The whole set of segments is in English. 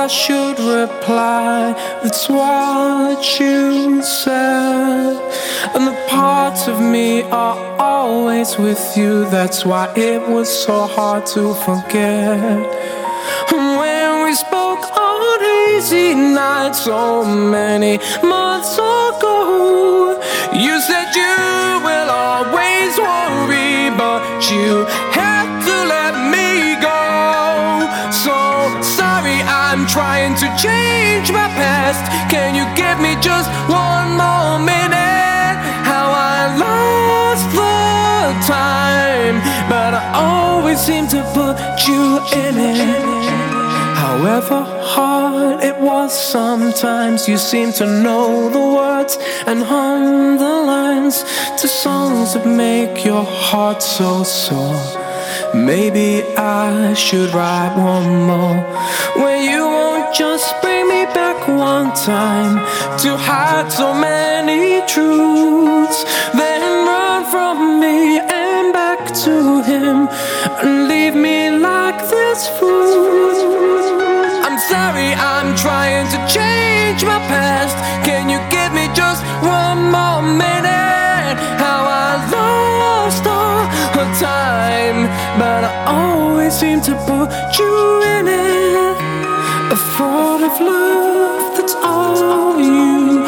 I should reply. That's what you said. And the parts of me are always with you. That's why it was so hard to forget. When we spoke on hazy nights so many months ago, you said you will always worry, but you had to let me go. So sorry, I'm trying to change my past. Can you give me just one more minute? How I lost the time, but I always seem to put you in it. However hard it was, sometimes you seem to know the words and hum the lines to songs that make your heart so sore. Maybe I should write one more, where you won't just bring me back one time to hide so many truths, then run from me and back to him and leave me like this fool. I'm sorry, I'm trying to change my past. Can you give me just one more minute? How I lost all the time, but I always seem to put you in it. A fraud of love, that's all you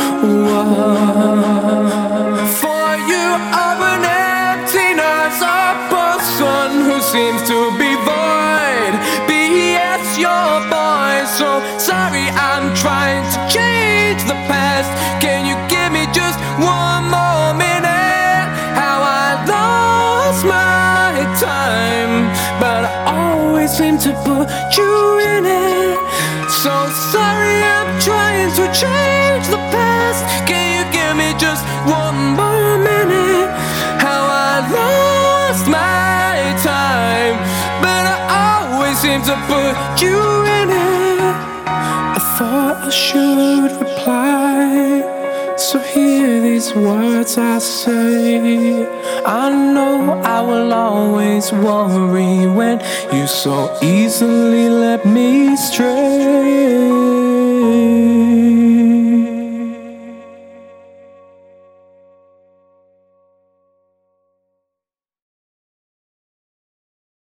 were. For you are an emptiness, a person who seems to be void. P.S. You're boy, so sorry, I'm trying to change the past. Can you give me just one more minute? How I lost my time, but I always seem to put you in it. So sorry, I'm trying to change the past. Can you give me just one more minute? How I lost my time, but I always seem to put you in it. I thought I should reply, so hear these words I say. I know I will always worry when you so easily let me stray.